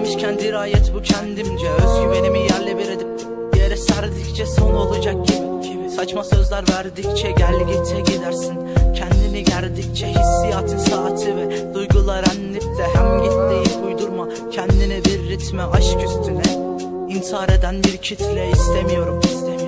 gelmişken dirayet bu kendimce. Özgüvenimi yerle bir edip yere serdikçe son olacak gibi. Saçma sözler verdikçe gel gite gidersin. Kendini gerdikçe hissiyatın saati ve duygular annipte. Hem git deyip uydurma kendine bir ritme, aşk üstüne İntihar eden bir kitle istemiyorum.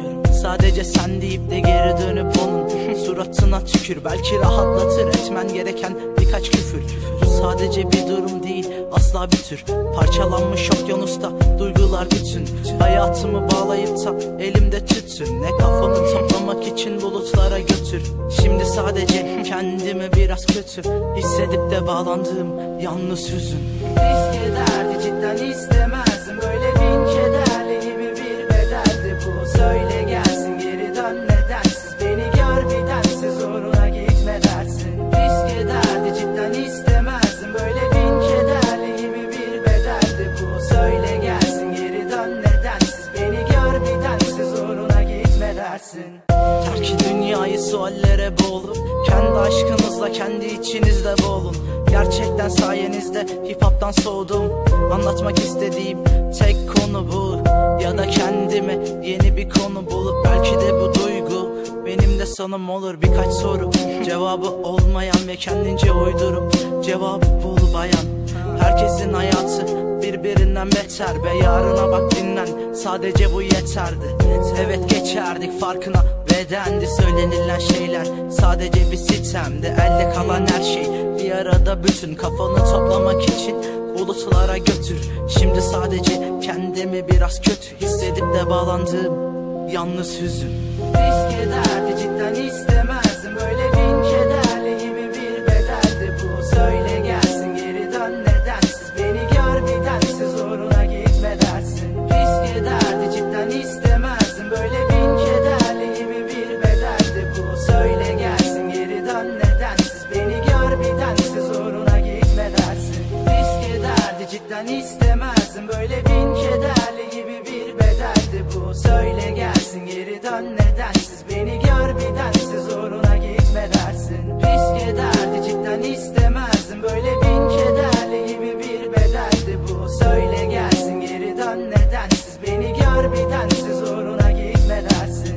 Sadece sen deyip de geri dönüp onun suratına tükür. Belki rahatlatır etmen gereken birkaç küfür. Bu sadece bir durum değil, asla bir tür. Parçalanmış okyanusta duygular bütün. Hayatımı bağlayıp da elimde tütün. Ne kafamı toplamak için bulutlara götür. Şimdi sadece kendimi biraz kötü hissedip de bağlandığım yalnız hüzün. Risk ederdi cidden istemezdim böyle bin kederli gibi bir bedeldi bu. Söyle gelsin geri dön nedensiz, beni gör bir densiz uğruna gitme dersin. Risk ederdi cidden istemezdim böyle bin kederli gibi bir bedeldi bu. Söyle gelsin geri dön nedensiz, beni gör bir densiz uğruna gitme dersin. Terk dünyayı suallere boğulup kendi aşkınızla kendi içinizde boğulun. Gerçekten sayenizde hip hop'tan soğudum. Anlatmak istediğim tek konu bu. Ya da kendime yeni bir konu bulup belki de bu duygu benim de sonum olur. Birkaç soru cevabı olmayan ve kendince uydurup cevabı bul bayan. Herkesin hayatı birbirinden beter be, yarına bak dinlen, sadece bu yeterdi. Evet geçerdik farkına bedendi, söylenilen şeyler sadece bir sitemdi. Elde kalan her şey bir arada bütün, kafanı toplamak için bulutlara götür. Şimdi sadece kendimi biraz kötü hissedip de bağlandığım yalnız hüzün. Risk ederdi cidden istemezdim böyle bin kederli gibi bir bedeldi bu. Söyle gelsin geri dön nedensiz, beni gör bir densiz uğruna gitme dersin. Risk ederdi cidden istemezdim böyle bin kederli gibi bir bedeldi bu. Söyle gelsin geri dön nedensiz, beni gör bir densiz uğruna gitme dersin. Risk ederdi cidden istemezdim böyle bin kederli gibi bir bedeldi bu. Söyle gelsin geri dön nedensiz, beni gör bir densiz uğruna gitme dersin. Risk ederdi cidden istemezdim böyle bin kederli gibi bir bedeldi bu. Söyle gelsin geri dön nedensiz, beni gör bir densiz uğruna gitme dersin.